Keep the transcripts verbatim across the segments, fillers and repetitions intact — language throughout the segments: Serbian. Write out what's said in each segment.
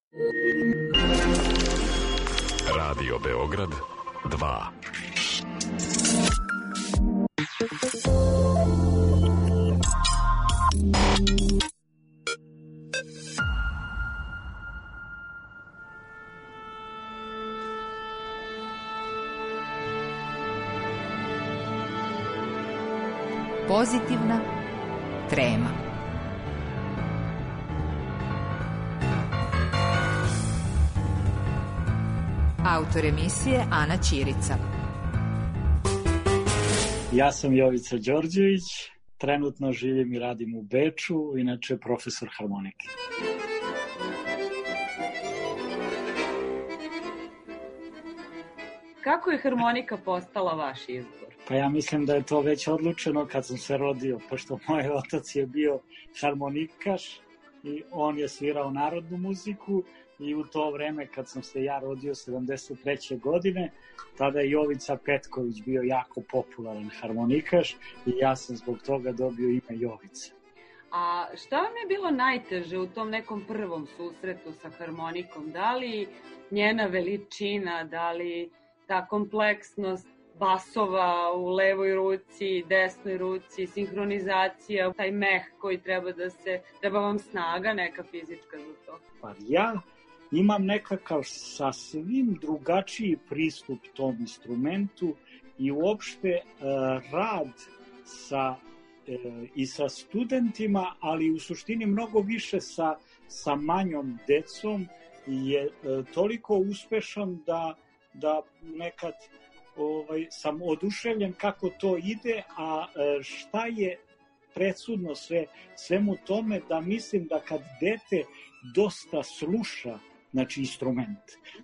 Radio Beograd dva. Pozitivna trema. Autor emisije Ana Ćirica. Ja sam Jovica Đorđević, trenutno živim i radim u Beču, inače profesor harmonike. Kako je harmonika postala vaš izbor? Pa ja mislim da je to već odlučeno kad sam se rodio, pošto moj otac je bio harmonikaš i on je svirao narodnu muziku i u to vreme kad sam se ja rodio sedamdeset treće godine, tada je Jovica Petković bio jako popularan harmonikaš i ja sam zbog toga dobio ime Jovica. A šta vam je bilo najteže u tom nekom prvom susretu sa harmonikom? Da li njena veličina, da li ta kompleksnost basova u levoj ruci, desnoj ruci, sinhronizacija, taj meh koji treba da se, treba vam snaga neka fizička za to? Pa ja imam nekakav sasvim drugačiji pristup tom instrumentu i uopšte uh, rad sa, uh, i sa studentima, ali u suštini mnogo više sa, sa manjom decom je uh, toliko uspešan da, da nekad ovaj, sam oduševljen kako to ide, a uh, šta je presudno sve, svemu tome da mislim da kad dete dosta sluša, znači instrument,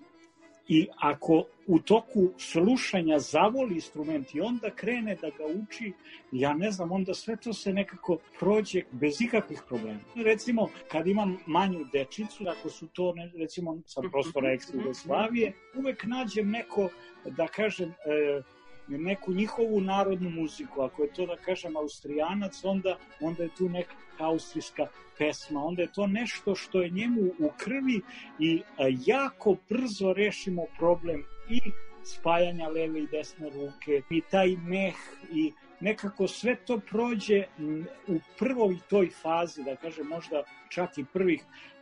i ako u toku slušanja zavoli instrument i onda krene da ga uči, ja ne znam, onda sve to se nekako prođe bez ikakvih problema. Recimo, kad imam manju dečicu, ako su to, ne, recimo, sa prostora ex-Jugoslavije, uvek nađem neko, da kažem, e, neku njihovu narodnu muziku. Ako je to, da kažem, Austrijanac, onda, onda je tu neka austrijska pesma, onda je to nešto što je njemu u krvi i jako brzo rešimo problem i spajanja leve i desne ruke i taj meh i nekako sve to prođe u prvoj toj fazi, da kažem možda čak i prvih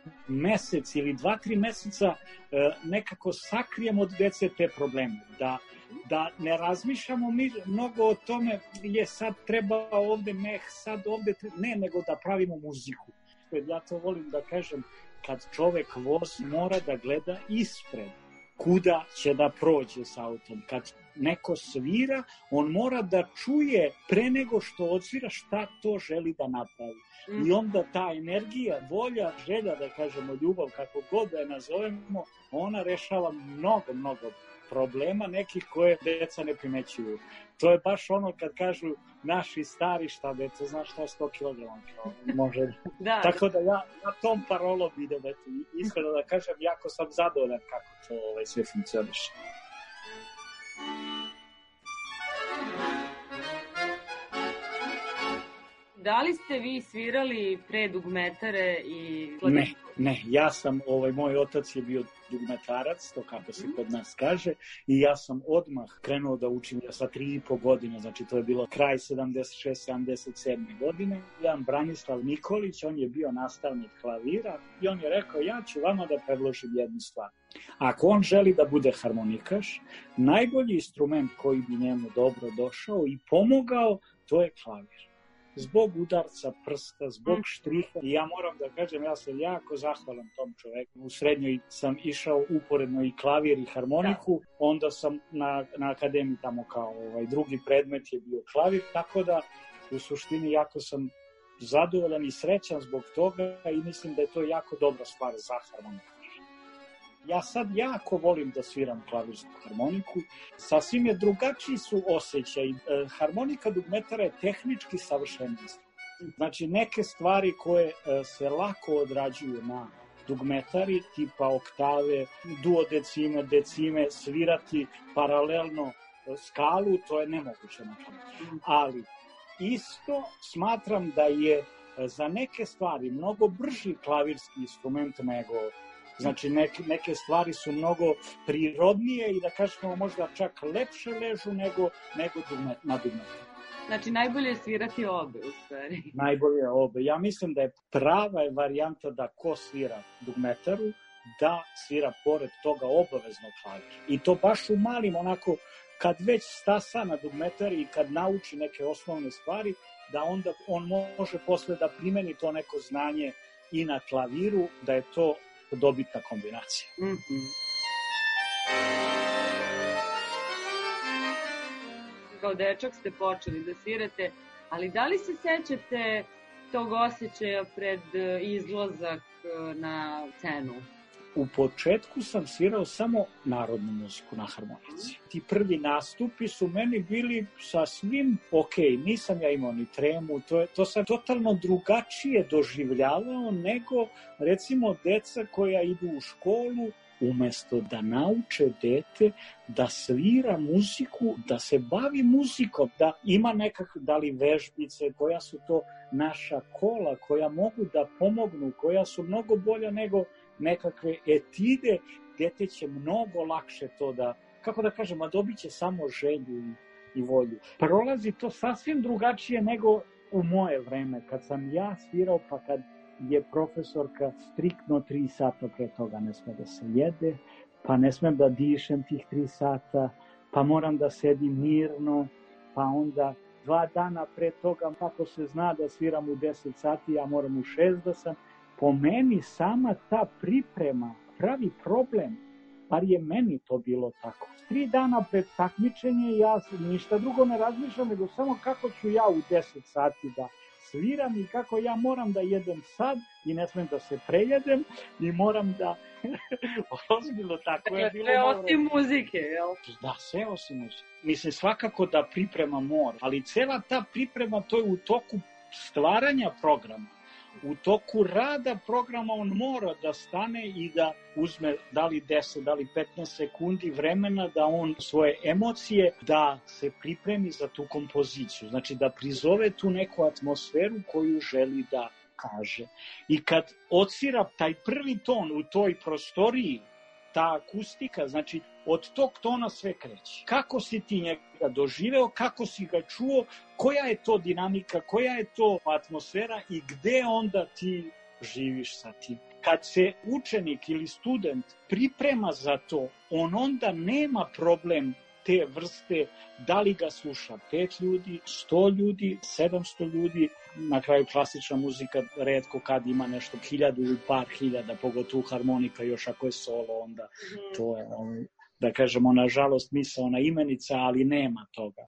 mesec ili dva, tri meseca nekako sakrijemo od dece te probleme, da da ne razmišljamo mi mnogo o tome je sad treba ovde meh, sad ovde treba, ne, nego da pravimo muziku. Ja to volim da kažem, kad čovek vozi mora da gleda ispred, kuda će da prođe s autom. Kad neko svira, on mora da čuje pre nego što odsvira šta to želi da napravi. I onda ta energija, volja, želja, da kažemo ljubav, kako god da je nazovemo, ona rešava mnogo, mnogo problema nekih koje deca ne primećuju. To je baš ono kad kažu naši stari šta deca, znaš šta je sto kilograma, može. Da. Tako da ja na tom parolom idem, iskreno da kažem, jako sam zadovoljan kako to ovaj, sve funkcioniše. Da li ste vi svirali pre dugmetare i... Ne, ne, ja sam, ovaj, moj otac je bio dugmetarac, to kako se kod nas kaže, i ja sam odmah krenuo da učim sa tri i po godine, znači to je bilo kraj sedamdeset šeste sedamdeset sedme godine. Jedan Branislav Nikolić, on je bio nastavnik klavira i on je rekao, ja ću vama da predložim jednu stvar. Ako on želi da bude harmonikaš, najbolji instrument koji bi njemu dobro došao i pomogao, to je klavir. Zbog udarca prsta, zbog štriha. I ja moram da kažem, ja sam jako zahvalan tom čoveku. U srednjoj sam išao uporedno i klavir i harmoniku, da. Onda sam na, na akademiji tamo kao ovaj, drugi predmet je bio klavir, tako da u suštini jako sam zadovoljan i srećan zbog toga i mislim da je to jako dobra stvar za harmoniku. Ja sad jako volim da sviram klavirsku harmoniku, sasvim je drugačiji su osjećaj. Harmonika dugmetara je tehnički savršen instrument. Znači neke stvari koje se lako odrađuju na dugmetari, tipa oktave, duodecime, decime, svirati paralelno skalu, to je nemoguće na harmoniku. Ali isto smatram da je za neke stvari mnogo brži klavirski instrument nego Znači neke, neke stvari su mnogo prirodnije i da kažemo možda čak lepše ležu nego, nego dugme, na dugmetu. Znači najbolje je svirati obe u stvari. Najbolje je obe. Ja mislim da je prava je varijanta da ko svira dugmetaru, da svira pored toga obavezno klavir. I to baš u malim onako, kad već stasa na dugmetari i kad nauči neke osnovne stvari, da onda on može posle da primeni to neko znanje i na klaviru, da je to dobitna kombinacija. Mm-hmm. Kao dečak ste počeli da svirate, ali da li se sećate tog osjećaja pred izlazak na scenu? U početku sam svirao samo narodnu muziku na harmonici. Ti prvi nastupi su meni bili sasvim ok, nisam ja imao ni tremu, to, je, to sam totalno drugačije doživljavao nego recimo deca koja idu u školu, umesto da nauče dete da svira muziku, da se bavi muzikom, da ima nekak, da li vežbice, koja su to naša kola, koja mogu da pomognu, koja su mnogo bolja nego nekakve etide, dete će mnogo lakše to da, kako da kažem, a dobit će samo želju i, i volju. Prolazi to sasvim drugačije nego u moje vreme, kad sam ja svirao, pa kad je profesorka striktno tri sata pre toga ne sme da se jede, pa ne smem da dišem tih tri sata, pa moram da sedim mirno, pa onda dva dana pre toga, kako se zna da sviram u deset sati, ja moram u šest da sam. Po meni sama ta priprema pravi problem, bar je meni to bilo tako. Tri dana pred takmičenje ja ništa drugo ne razmišljam, nego samo kako ću ja u deset sati da sviram i kako ja moram da jedem sad i ne smem da se prejedem i moram da... Ozbiljno tako je bilo. Sve osim muzike, jel? Da, sve osim muzike. Mislim, svakako da priprema mora, ali cela ta priprema to je u toku stvaranja programa. U toku rada programa on mora da stane i da uzme da li deset, da li petnaest sekundi vremena da on svoje emocije, da se pripremi za tu kompoziciju. Znači da prizove tu neku atmosferu koju želi da kaže. I kad odsvira taj prvi ton u toj prostoriji, ta akustika, znači od tog tona sve kreće. Kako si ti njega doživeo, kako si ga čuo, koja je to dinamika, koja je to atmosfera i gde onda ti živiš sa tim. Kad se učenik ili student priprema za to, on onda nema problem te vrste, da li ga sluša pet ljudi, sto ljudi, sedamsto ljudi. Na kraju klasična muzika retko kad ima nešto hiljadu ili par hiljada, pogotovo harmonika, još ako je solo, onda to je, da kažemo, nažalost misaona imenica, ali nema toga.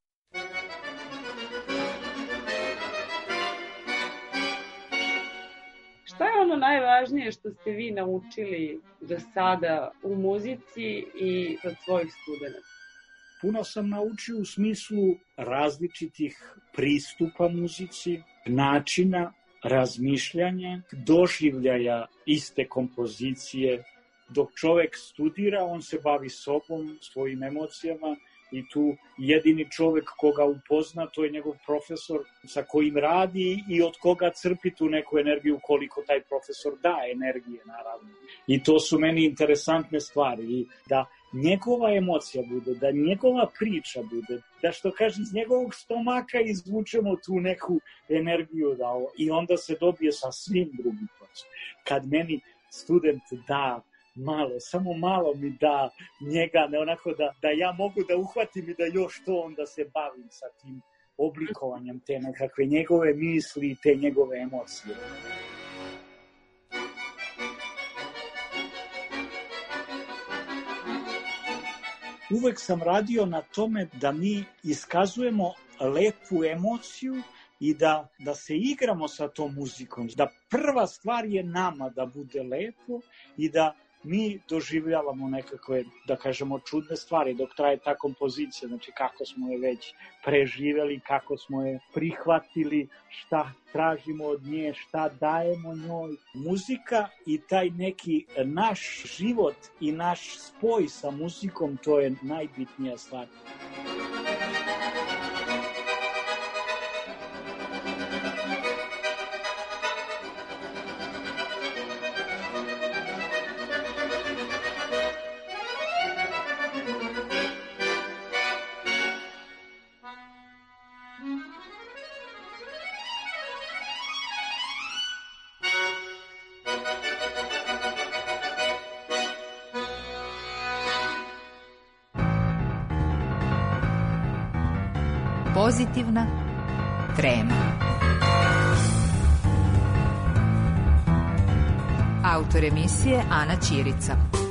Šta je ono najvažnije što ste vi naučili do sada u muzici i od svojih studenta? Puno sam naučio u smislu različitih pristupa muzici, načina razmišljanja, doživljaja iste kompozicije. Dok čovek studira, on se bavi sobom, svojim emocijama i tu jedini čovek koga upozna, to je njegov profesor sa kojim radi i od koga crpi tu neku energiju, koliko taj profesor daje energije, naravno. I to su meni interesantne stvari. I da njegova emocija bude, da njegova priča bude, da što kaže iz njegovog stomaka izvučemo tu neku energiju da ovo, i onda se dobije sa svim drugim procesom. Kad meni student da malo, samo malo mi da njega, ne onako da, da ja mogu da uhvatim i da još to onda se bavim sa tim oblikovanjem te nekakve njegove misli i te njegove emocije. Uvek sam radio na tome da mi iskazujemo lepu emociju i da, da se igramo sa tom muzikom. Da prva stvar je nama da bude lepo i da mi doživljavamo nekakve, da kažemo, čudne stvari dok traje ta kompozicija, znači kako smo je već preživeli, kako smo je prihvatili, šta tražimo od nje, šta dajemo njoj. Muzika i taj neki naš život i naš spoj sa muzikom, to je najbitnija stvar. Pozitivna trema. Autor emisije Ana Ćirica.